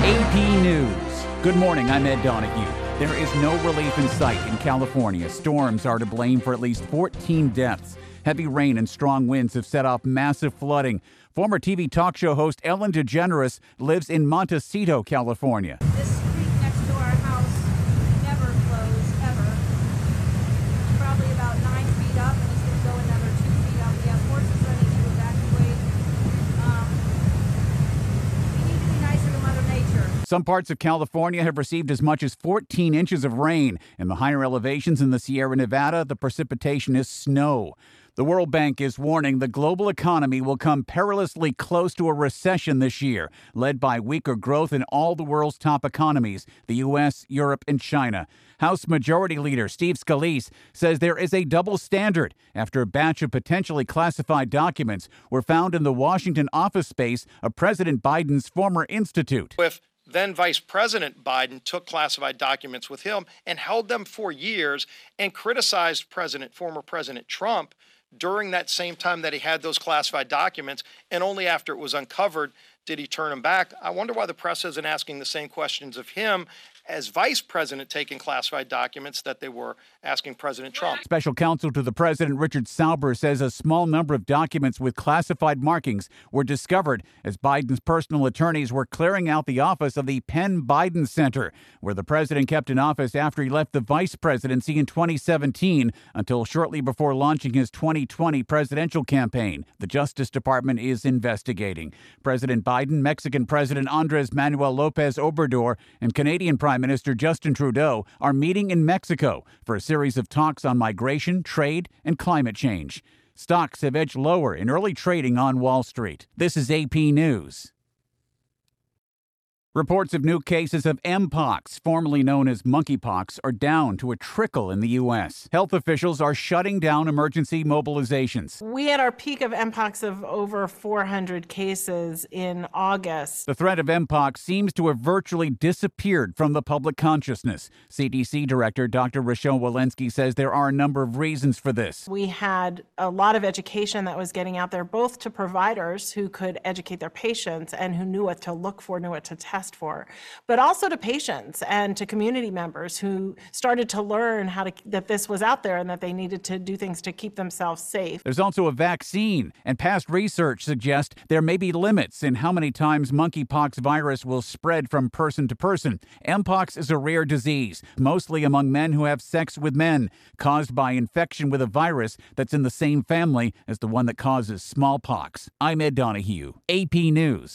AP News. Good morning, I'm Ed Donahue. There is no relief in sight in California. Storms are to blame for at least 14 deaths. Heavy rain and strong winds have set off massive flooding. Former TV talk show host Ellen DeGeneres lives in Montecito, California. This creek next to our house never flows, ever. It's probably about 9 feet up, and it's going to go another 2 feet up. We have horses ready to evacuate. We need to be nicer to Mother Nature. Some parts of California have received as much as 14 inches of rain. In the higher elevations in the Sierra Nevada, the precipitation is snow. The World Bank is warning the global economy will come perilously close to a recession this year, led by weaker growth in all the world's top economies, the U.S., Europe, and China. House Majority Leader Steve Scalise says there is a double standard after a batch of potentially classified documents were found in the Washington office space of President Biden's former institute. If then Vice President Biden took classified documents with him and held them for years and criticized former President Trump during that same time that he had those classified documents, and only after it was uncovered did he turn them back. I wonder why the press isn't asking the same questions of him as vice president taking classified documents that they were asking President Trump. Special counsel to the president, Richard Sauber, says a small number of documents with classified markings were discovered as Biden's personal attorneys were clearing out the office of the Penn Biden Center, where the president kept in office after he left the vice presidency in 2017 until shortly before launching his 2020 presidential campaign. The Justice Department is investigating. President Biden, Mexican President Andres Manuel Lopez Obrador, and Canadian Prime Minister Justin Trudeau are meeting in Mexico for a series of talks on migration, trade, and climate change. Stocks have edged lower in early trading on Wall Street. This is AP News. Reports of new cases of Mpox, formerly known as monkeypox, are down to a trickle in the U.S. Health officials are shutting down emergency mobilizations. We had our peak of Mpox of over 400 cases in August. The threat of Mpox seems to have virtually disappeared from the public consciousness. CDC Director Dr. Rochelle Walensky says there are a number of reasons for this. We had a lot of education that was getting out there, both to providers who could educate their patients and who knew what to look for, knew what to test for, but also to patients and to community members who started to learn that this was out there and that they needed to do things to keep themselves safe. There's also a vaccine, and past research suggests there may be limits in how many times monkeypox virus will spread from person to person. Mpox is a rare disease, mostly among men who have sex with men, caused by infection with a virus that's in the same family as the one that causes smallpox. I'm Ed Donahue, AP News.